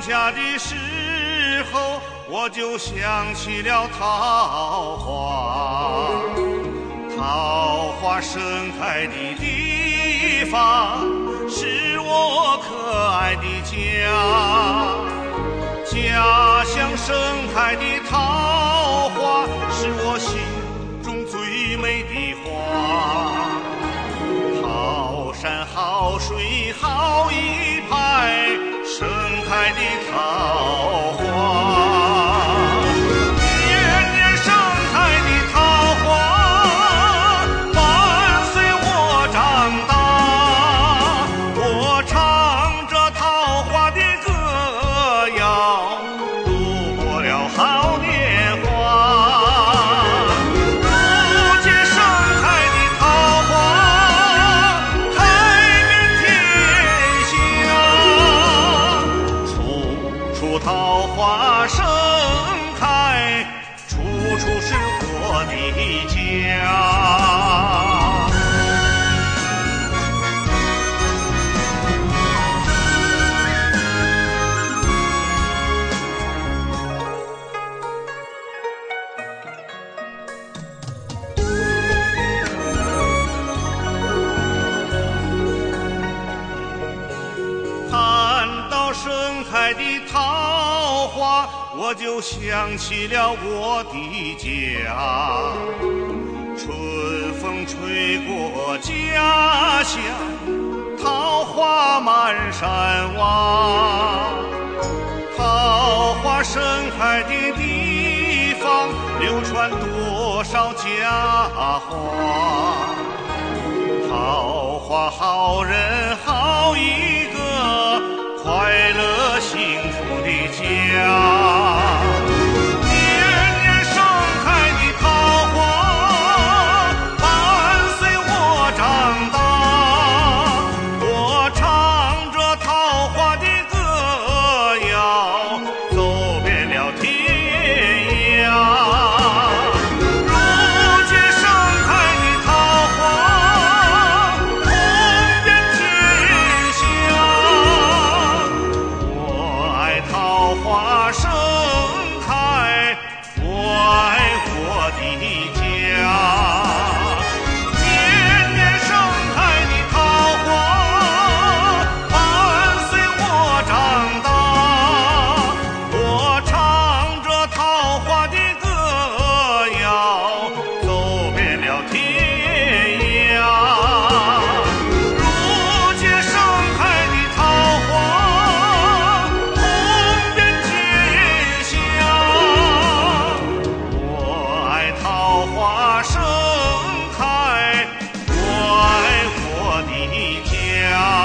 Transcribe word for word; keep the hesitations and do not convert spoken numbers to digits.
家的时候，我就想起了桃花。桃花盛开的地方是我可爱的家，家乡盛开的桃花是我心中最美的花。好山好水好一派，盛开的桃花。桃花盛开，处处是我的家。看到盛开的桃花，我就想起了我的家。春风吹过家乡，桃花满山望。桃花盛开的地方，流传多少佳话。桃花好人好一个，快乐幸福的家。年年盛开的桃花，伴随我长大。我唱着桃花的歌谣，走遍了天涯。如今盛开的桃花，红遍天下。我爱桃花盛开，我爱我的家。年年盛开的桃花，伴随我长大。我唱着桃花的歌谣，走遍了天涯。如今盛开的桃花，红遍天下。我爱桃花盛开，我爱我的家。